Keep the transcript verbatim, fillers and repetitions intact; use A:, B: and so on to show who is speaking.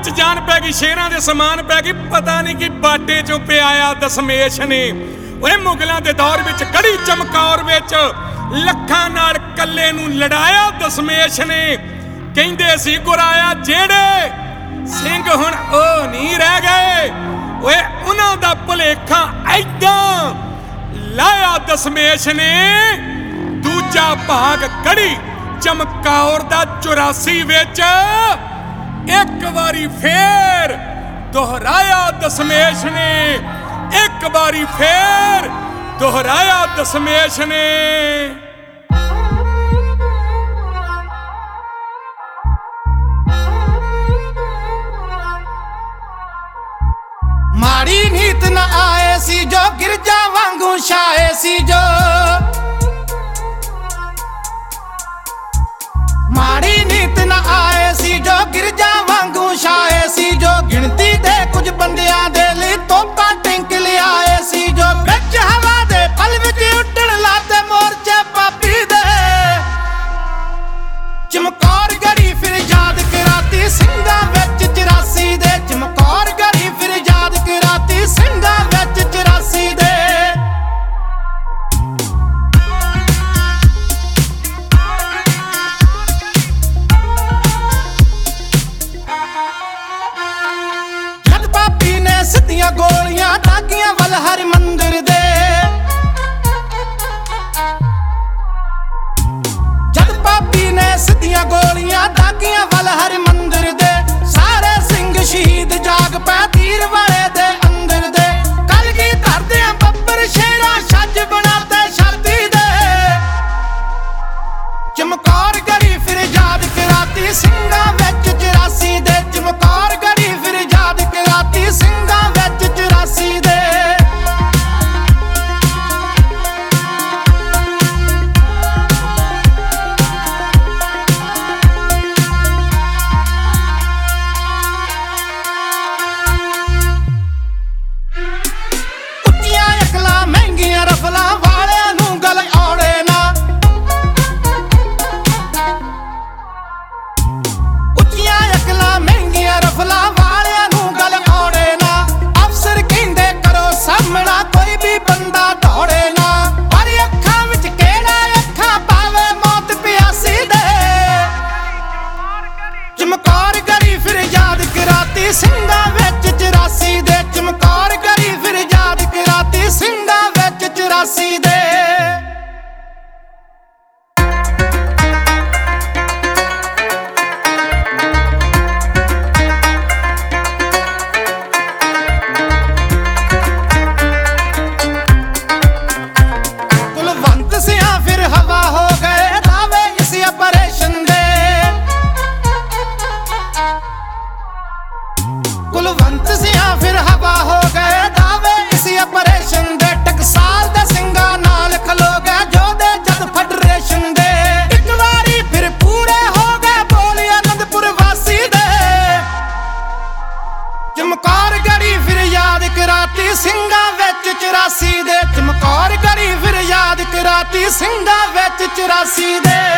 A: ਵਿੱਚ ਜਾਨ ਪੈ ਗਈ, ਸ਼ੇਰਾਂ ਦੇ ਸਮਾਨ ਪੈ ਗਈ। ਪਤਾ ਨਹੀਂ ਕਿ ਬਾਟੇ ਚੋਂ ਪਿਆਇਆ ਦਸ਼ਮੇਸ਼ ਨੇ। ਓਏ ਮੁਗਲਾਂ ਦੇ ਦੌਰ ਵਿੱਚ ਕੜੀ ਚਮਕੌਰ ਵਿੱਚ ਲੱਖਾਂ ਨਾਲ ਕੱਲੇ ਨੂੰ ਲੜਾਇਆ ਦਸ਼ਮੇਸ਼ ਨੇ। ਕਹਿੰਦੇ ਸੀ ਗੁਰਾਇਆ ਜਿਹੜੇ ਸਿੰਘ ਹੁਣ ਉਹ ਨਹੀਂ ਰਹਿ ਗਏ। ਓਏ ਉਹਨਾਂ ਦਾ ਭੁਲੇਖਾ ਐਦਾਂ ਲਾਇਆ ਦਸ਼ਮੇਸ਼ ਨੇ। ਦੂਜਾ ਭਾਗ ਕੜੀ ਚਮਕੌਰ ਦਾ ਚੁਰਾਸੀ ਵਿੱਚ ਇੱਕ ਵਾਰੀ ਫੇਰ ਦੁਹਰਾਇਆ ਦਸ਼ਮੇਸ਼ ਨੇ। ਇੱਕ ਵਾਰੀ ਫੇਰ ਦੁਹਰਾਇਆ ਦਸ਼ਮੇਸ਼ ਨੇ।
B: ਮਾੜੀ ਨੀਤ ਨਾ ਆਏ ਸੀ ਜੋ ਗਿਰਜਾ ਵਾਂਗੂ ਛਾਏ ਸੀ ਜੋ। ਮਾੜੀ ਨੀਤ ਨਾ ਆਏ ਸੀ ਜੋ ਗਿਰਜਾ ਵਾਂਗੂ ਛਾਏ ਸੀ ਜੋ। ਗਿਣਤੀ ਦੇ ਕੁਝ ਬੰਦਿਆਂ ਦੇ ਲਈ ਤੋਪਾਂ ਟਿੰਕ ਲਿਆਏ ਸੀ ਜੋ। ਵਿੱਚ ਹਵਾ ਦੇ ਪਲ ਵਿੱਚ ਉੱਡਣ ਲਾਤੇ ਮੋਰਚੇ ਪਾਪੀ ਦੇ। ਚਮਕੌਰ ਗੜੀ ਫਿਰ ਯਾਦ ਕਰਾਤੀ ਸਿੰਘਾਂ ਵਿੱਚ ਚੁਰਾਸੀ ਦੇ। ਚਮਕੌਰ ਗੜੀ ਫਿਰ ਯਾਦ ਕਰਾਤੀ ਸਿੰਘਾਂ ਵਿੱਚ ਚੁਰਾਸੀ ਦੇ। ਜਦ ਪਾਪੀ ਨੇ ਸਿੱਧੀਆਂ ਗੋਲੀਆਂ ਦਾਗੀਆਂ ਵੱਲ ਹਰ ਮੰਦਰ ਦੇ। ਜਦ ਪਾਪੀ ਨੇ ਸਿੱਧੀਆਂ ਗੋਲੀਆਂ ਦਾਗੀਆਂ ਵੱਲ ਹਰ ਮੰਦਰ ਦੇ। ਸਾਰੇ ਸਿੰਘ ਸ਼ਹੀਦ ਜਾਗ ਪੈ ਤੀਰ ਵਾਲੇ ਦੇ ਅੰਦਰ ਦੇ। ਕਲਗੀ ਧਰਦਿਆਂ ਬੱਬਰ ਸ਼ੇਰਾਂ ਛੱਜ ਬਣਾਤੇ ਛਾਤੀ ਦੇ। ਚਮਕੌਰ ਗੜੀ ਫਿਰ ਯਾਦ ਕਰਾਤੀ ਸਿੰਘਾਂ ਵਿੱਚ ਚੁਰਾਸੀ ਦੇ। ਚਮਕੌਰ ਗੜੀ ਫਿਰ ਯਾਦ ਕਰਾਤੀ ਸਿੰਘਾਂ ਵਿੱਚ ਚੁਰਾਸੀ ਦੇ। ਉੱਚੀਆਂ ਅਕਲਾਂ ਮਹਿੰਗੀਆਂ ਰਫਲਾਂ ਵਾਲਿਆਂ ਨੂੰ ਗਲ ਔੜੇ ਨਾ। ਉੱਚੀਆਂ ਅਕਲਾਂ ਮਹਿੰਗੀਆਂ ਰਫਲਾਂ ਵਾਲਿਆਂ ਨੂੰ ਗਲ ਔੜੇ ਨਾ। ਅਫਸਰ ਕਹਿੰਦੇ ਕਰੋ ਸਾਹਮਣਾ ਕੋਈ ਵੀ ਬੰਦਾ ਦੌੜੇ ਨਾ। ਪਰ ਅੱਖਾਂ ਵਿੱਚ ਕਿਹੜਾ ਅੱਖਾਂ ਪਾਵੇ ਮੌਤ ਪਿਆਸੀ ਦੇ। ਚਮਕੌਰ ਗੜੀ ਫਿਰ ਯਾਦ ਕਰਾਤੀ ਸਿੰਘਾਂ ਵਿੱਚ ਚੁਰਾਸੀ ਦੇ। ਚਮਕੌਰ ਗੜੀ ਫਿਰ ਯਾਦ ਕਰਾਤੀ ਸਿੰਘਾਂ ਵਿੱਚ ਚੁਰਾਸੀ ਦੇ। ਕੁਲਵੰਤ ਸਿਆਂ ਫਿਰ ਹਵਾ ਹੋ ਗਏ ਦਾਵੇ ਇਸ ਆਪਰੇਸ਼ਨ ਦੇ। ਕੁਲਵੰਤ ਸਿਆਂ ਫਿਰ ਹਵਾ ਹੋ ਗਏ ਦਾਵੇ ਇਸ ਆਪਰੇਸ਼ਨ ਦੇ। ਟਕਸਾਲ ਦੇ ਸਿੰਘਾਂ ਨਾਲ ਖਲੋ ਗਏ ਜੋਧੇ ਜਦ ਫੈਡਰੇਸ਼ਨ ਦੇ। ਇੱਕ ਵਾਰੀ ਫਿਰ ਪੂਰੇ ਹੋ ਗਏ ਬੋਲੇ ਅਨੰਦਪੁਰ ਵਾਸੀ ਦੇ। ਚਮਕੌਰ ਗੜੀ ਫਿਰ ਯਾਦ ਕਰਾਤੀ ਸਿੰਘਾਂ ਵਿੱਚ ਚੁਰਾਸੀ ਦੇ। ਚਮਕੌਰ ਗੜੀ ਫਿਰ ਯਾਦ ਕਰਾਤੀ ਸਿੰਘਾਂ ਵਿੱਚ ਚੁਰਾਸੀ ਦੇ।